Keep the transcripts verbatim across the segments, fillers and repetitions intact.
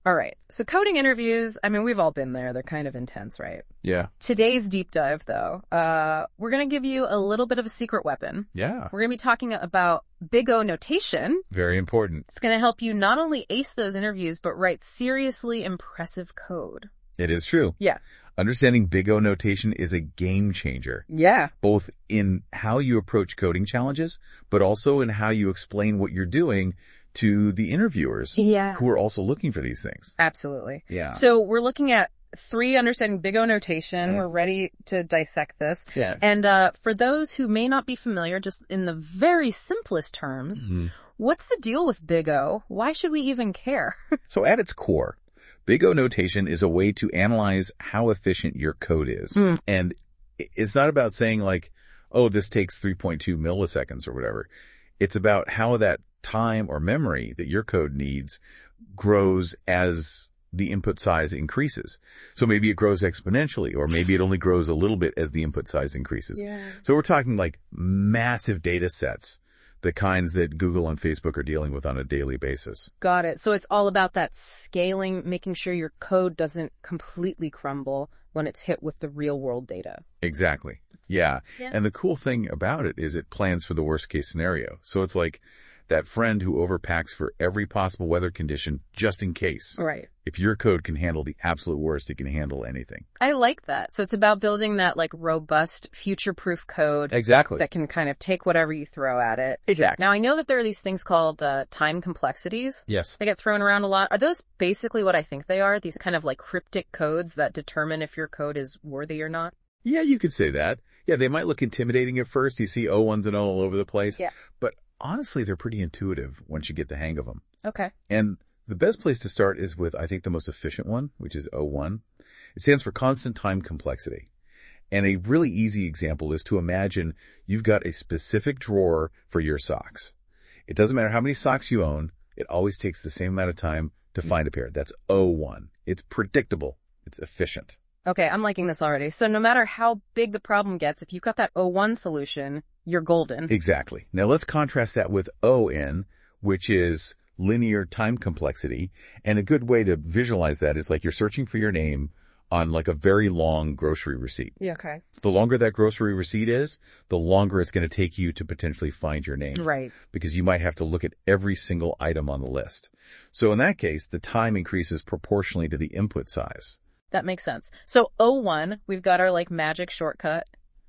All right. So coding interviews, I mean, we've all been there. They're kind of intense, right? Yeah. Today's deep dive, though, uh, we're going to give you a little bit of a secret weapon. Yeah. We're going to be talking about Big O notation. Very important. It's going to help you not only ace those interviews, but write seriously impressive code. It is true. Yeah. Understanding Big O notation is a game changer. Yeah. Both in how you approach coding challenges, but also in how you explain what you're doing to the interviewers Yeah. who are also looking for these things. Absolutely. Yeah. So we're looking at three understanding Big O notation. We're ready to dissect this. Yeah. And uh, for those who may not be familiar, just in the very simplest terms, Mm-hmm. what's the deal with Big O? Why should we even care? So at its core, Big O notation is a way to analyze how efficient your code is. Mm. And it's not about saying like, oh, this takes three point two milliseconds or whatever. It's about how that time or memory that your code needs grows as the input size increases. So maybe it grows exponentially, or maybe it only grows a little bit as the input size increases. Yeah. So we're talking like massive data sets, the kinds that Google and Facebook are dealing with on a daily basis. Got it. So it's all about that scaling, making sure your code doesn't completely crumble when it's hit with the real world data. Exactly. Yeah. Yeah. And the cool thing about it is it plans for the worst case scenario. So it's like that friend who overpacks for every possible weather condition just in case. Right. If your code can handle the absolute worst, it can handle anything. I like that. So it's about building that like robust, future-proof code Exactly. that can kind of take whatever you throw at it. Exactly. Now, I know that there are these things called uh, time complexities. Yes. They get thrown around a lot. Are those basically what I think they are? These kind of like cryptic codes that determine if your code is worthy or not? Yeah, you could say that. Yeah, they might look intimidating at first. You see O ones and O all over the place. Yeah. But honestly, they're pretty intuitive once you get the hang of them. Okay. And the best place to start is with, I think, the most efficient one, which is O one. It stands for constant time complexity. And a really easy example is to imagine you've got a specific drawer for your socks. It doesn't matter how many socks you own. It always takes the same amount of time to find a pair. That's O one. It's predictable. It's efficient. Okay, I'm liking this already. So no matter how big the problem gets, if you've got that O one solution, you're golden. Exactly. Now let's contrast that with O N, which is linear time complexity. And a good way to visualize that is like you're searching for your name on like a very long grocery receipt. Yeah, okay. The longer that grocery receipt is, the longer it's going to take you to potentially find your name. Right. Because you might have to look at every single item on the list. So in that case, the time increases proportionally to the input size. That makes sense. So O one, we've got our like magic shortcut.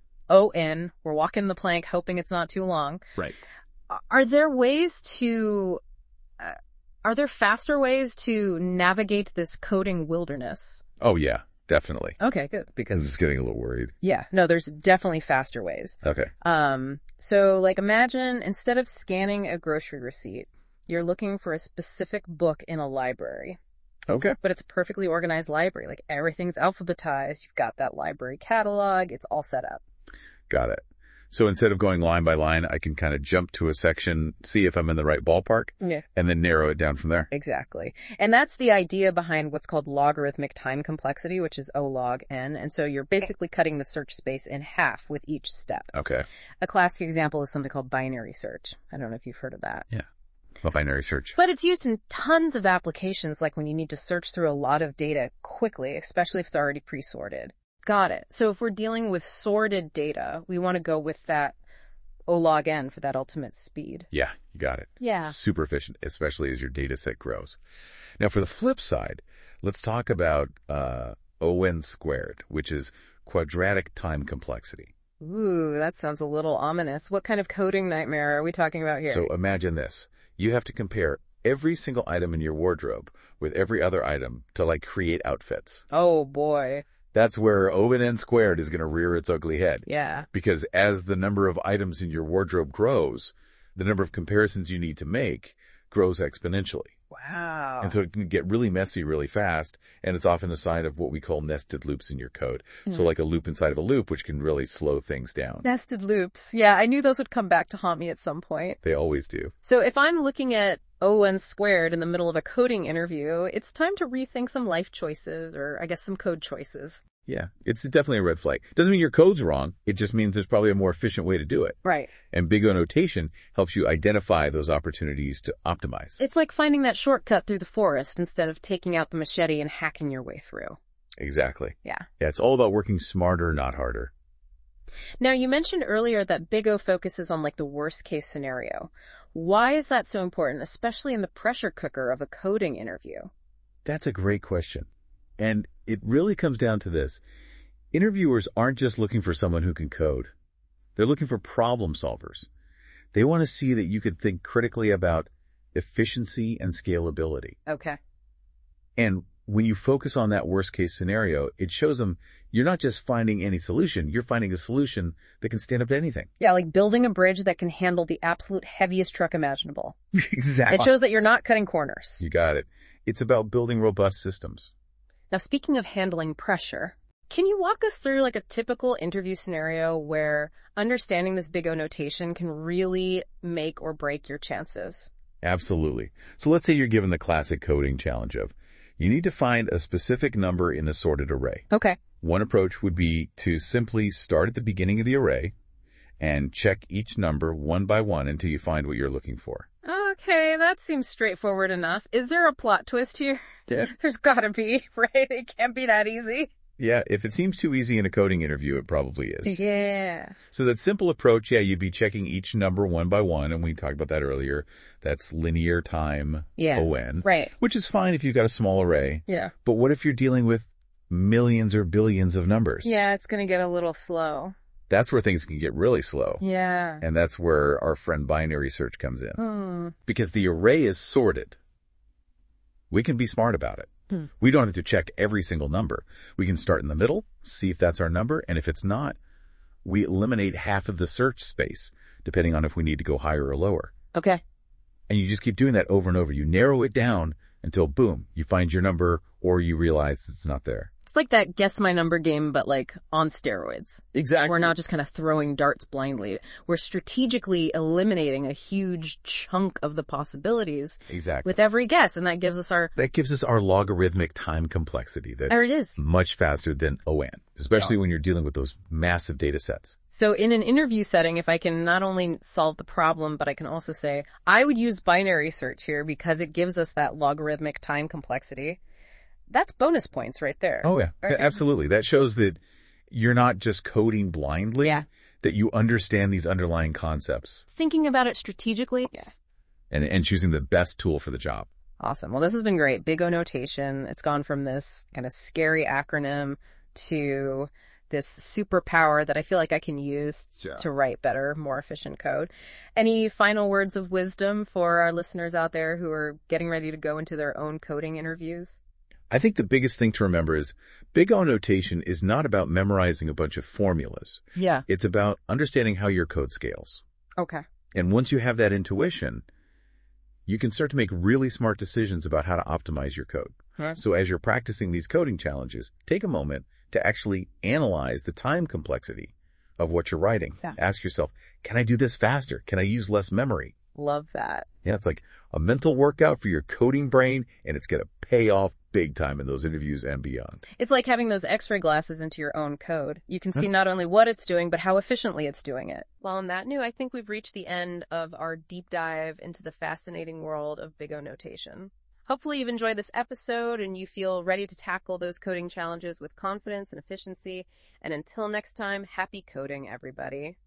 O N, we're walking the plank, hoping it's not too long. Right. Are there ways to, uh, are there faster ways to navigate this coding wilderness? Oh, yeah, definitely. Okay, good. Because Because, it's getting a little worried. yeah, no, there's definitely faster ways. Okay. Um, so like imagine instead of scanning a grocery receipt, you're looking for a specific book in a library. Okay. But it's a perfectly organized library. Like everything's alphabetized. You've got that library catalog. It's all set up. Got it. So instead of going line by line, I can kind of jump to a section, see if I'm in the right ballpark, Yeah. and then narrow it down from there. Exactly. And that's the idea behind what's called logarithmic time complexity, which is O log n. And so you're basically cutting the search space in half with each step. Okay. A classic example is something called binary search. I don't know if you've heard of that. Yeah. A binary search. But it's used in tons of applications, like when you need to search through a lot of data quickly, especially if it's already pre-sorted. Got it. So if we're dealing with sorted data, we want to go with that O log n for that ultimate speed. Yeah, you got it. Yeah. Super efficient, especially as your data set grows. Now for the flip side, let's talk about uh, O n squared, which is quadratic time complexity. Ooh, that sounds a little ominous. What kind of coding nightmare are we talking about here? So imagine this. You have to compare every single item in your wardrobe with every other item to like create outfits. Oh boy. That's where O n squared is going to rear its ugly head. Yeah. Because as the number of items in your wardrobe grows, the number of comparisons you need to make grows exponentially. Wow. And so it can get really messy really fast, and it's often a sign of what we call nested loops in your code. Mm. So like a loop inside of a loop, which can really slow things down. Nested loops. Yeah, I knew those would come back to haunt me at some point. They always do. So if I'm looking at O n squared in the middle of a coding interview, it's time to rethink some life choices, or I guess some code choices. Yeah, it's definitely a red flag. Doesn't mean your code's wrong. It just means there's probably a more efficient way to do it. Right. And Big O Notation helps you identify those opportunities to optimize. It's like finding that shortcut through the forest instead of taking out the machete and hacking your way through. Exactly. Yeah. Yeah, it's all about working smarter, not harder. Now, you mentioned earlier that Big O focuses on like the worst case scenario. Why is that so important, especially in the pressure cooker of a coding interview? That's a great question. And it really comes down to this. Interviewers aren't just looking for someone who can code. They're looking for problem solvers. They want to see that you could think critically about efficiency and scalability. Okay. And when you focus on that worst case scenario, it shows them you're not just finding any solution, you're finding a solution that can stand up to anything. Yeah, like building a bridge that can handle the absolute heaviest truck imaginable. Exactly. It shows that you're not cutting corners. You got it. It's about building robust systems. Now, speaking of handling pressure, can you walk us through like a typical interview scenario where understanding this Big O notation can really make or break your chances? Absolutely. So let's say you're given the classic coding challenge of, you need to find a specific number in a sorted array. Okay. One approach would be to simply start at the beginning of the array and check each number one by one until you find what you're looking for. Okay, that seems straightforward enough. Is there a plot twist here? Yeah. There's gotta be, right? It can't be that easy. Yeah, if it seems too easy in a coding interview, it probably is. Yeah. So that simple approach, yeah, you'd be checking each number one by one, and we talked about that earlier. That's linear time Yeah. O N. Right. Which is fine if you've got a small array. Yeah. But what if you're dealing with millions or billions of numbers? Yeah, it's gonna get a little slow. That's where things can get really slow. Yeah. And that's where our friend binary search comes in. Hmm. Because the array is sorted. We can be smart about it. Hmm. We don't have to check every single number. We can start in the middle, see if that's our number, and if it's not, we eliminate half of the search space, depending on if we need to go higher or lower. Okay. And you just keep doing that over and over. You narrow it down until, boom, you find your number or you realize it's not there. It's like that guess my number game, but like on steroids. Exactly. We're not just kind of throwing darts blindly. We're strategically eliminating a huge chunk of the possibilities Exactly. with every guess, and that gives us our... That gives us our logarithmic time complexity that There it is. much faster than O N, especially when you're dealing with those massive data sets. So in an interview setting, if I can not only solve the problem, but I can also say, I would use binary search here because it gives us that logarithmic time complexity. That's bonus points right there. Oh, yeah. Okay. Absolutely. That shows that you're not just coding blindly, Yeah. that you understand these underlying concepts Thinking about it strategically. Yeah. and, and choosing the best tool for the job. Awesome. Well, this has been great. Big O notation. It's gone from this kind of scary acronym to this superpower that I feel like I can use Yeah. to write better, more efficient code. Any final words of wisdom for our listeners out there who are getting ready to go into their own coding interviews? I think the biggest thing to remember is Big O notation is not about memorizing a bunch of formulas. Yeah. It's about understanding how your code scales. Okay. And once you have that intuition, you can start to make really smart decisions about how to optimize your code. Right. So as you're practicing these coding challenges, take a moment to actually analyze the time complexity of what you're writing. Yeah. Ask yourself, can I do this faster? Can I use less memory? Love that. Yeah, it's like a mental workout for your coding brain, and it's going to pay off big time in those interviews and beyond. It's like having those x-ray glasses into your own code. You can see not only what it's doing, but how efficiently it's doing it. Well, on that note, I think we've reached the end of our deep dive into the fascinating world of Big O notation. Hopefully you've enjoyed this episode and you feel ready to tackle those coding challenges with confidence and efficiency. And until next time, happy coding, everybody.